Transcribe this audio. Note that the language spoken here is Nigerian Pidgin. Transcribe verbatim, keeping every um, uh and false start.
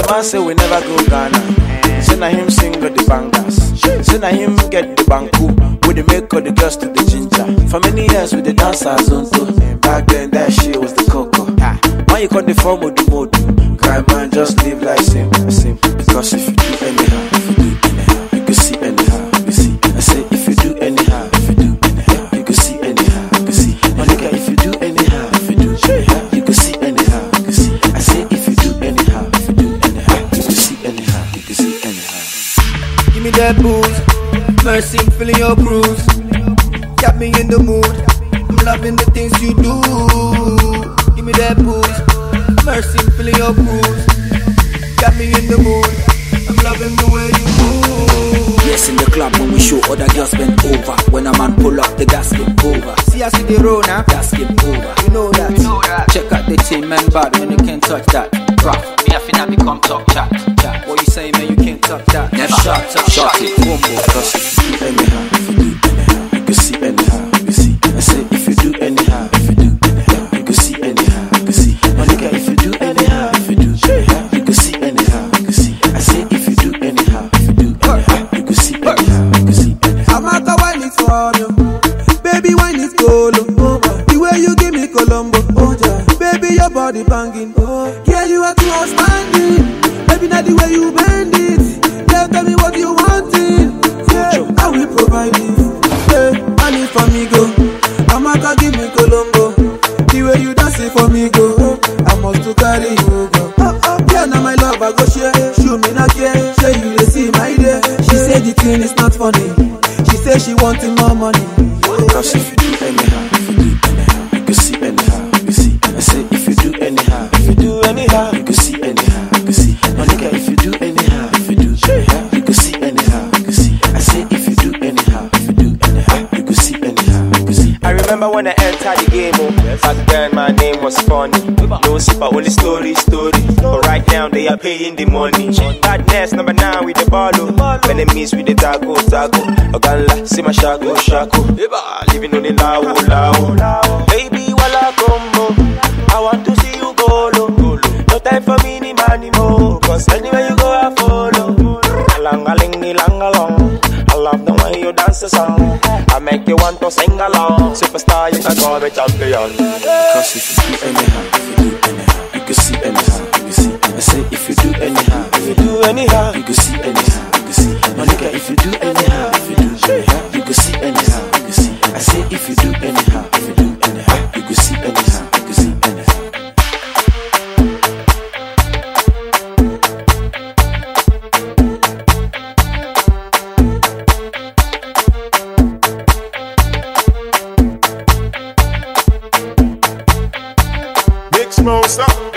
man say we never go Ghana. Say na him sing with the bangers. Say na him get the banku. With the make all the girls to the ginger. For many years with the dancers on too. Back then that shit was the cocoa. Why you call the form of the mode? Cry man, just live like simple, simple. Because if you do anyhow, if you do anyhow, you can see anyhow, you can see. I say if you do anyhow, if you do anyhow, you can see anyhow, you can see. My nigga, if you do anyhow, if you do anyhow, you can see anyhow, you can see. I say if you do anyhow, if you do anyhow, you can see anyhow, you can see anyhow. Give me that booze, mercy, I'm feeling your cruise. Got me in the mood, I'm loving the things you do. Give me that booze, mercy, I'm feeling your cruise. Got me in the mood, I'm loving the way you move. Yes, in the club when we show other girls bend over. When a man pull up, the gas get over. See I see the road now, Gas get over. you know that. Know that. Check out the team, man, bad when you can't touch that. Rough, me I finna become talk chat, chat. What you say, man, you can't touch that. Never shot, shot, shot it, boom, boom. Because if you do anyhow, if you do anyhow, you can see anyhow, you can see. I say if you do anyhow, if you do anyhow, you can see anyhow, you can see. My nigga, if you do anyhow, if you do anyhow, you can see anyhow, you can see. I say if you do anyhow, if you do anyhow, you can see anyhow, you can see anyhow. I'm at a wine is for you. Baby, wine is Colo. The way you give me Colombo. Baby, your body banging. Yeah, you are too outstanding. Baby, not the way you bend it. Girl, tell me what you wanting. Yeah, I will provide it. Yeah, I need for me go. I'm at a give me Colombo. The way you dance it for me go. I must to carry you go. Yeah, now my love I go share. Show me not care. Show you they see my day. She said the thing is not funny. She said she wanting more money. Because if you do anyhow, if you do anyhow, you can see anyhow, you can see. I say if you do anyhow, if you do anyhow, you can see anyhow, you can see. My nigga, if you do anyhow, if you do anyhow, you can see anyhow, you can see. I say if you do anyhow, if you do anyhow, you can see anyhow, you can see. I remember when I entered the game, oh. Back then my name was funny. No super, only story, story. But right now they are paying the money. Badness number nine with the ball, oh. Enemies with the taco, taco. Ogala, see my shago, shago. Living on the lao, lao. Baby, wala combo. I want to see you go low. No time for me, ni money more. Cause anywhere you go, I follow. Alangaling, along. I love the way you dance the song. I make you want to sing along. Superstar, you can call me champion. Because if you do anyhow, if you do anyhow, you can see anyhow, you can see. I say if you do anyhow, if you do anyhow, you can see anyhow, you can see. My nigga, if you do anyhow, if you do anyhow, you can see anyhow, you can see. I say if you do anyhow, if you do anyhow, you can see anyhow, you can see anyhow. Big Smoke, stop.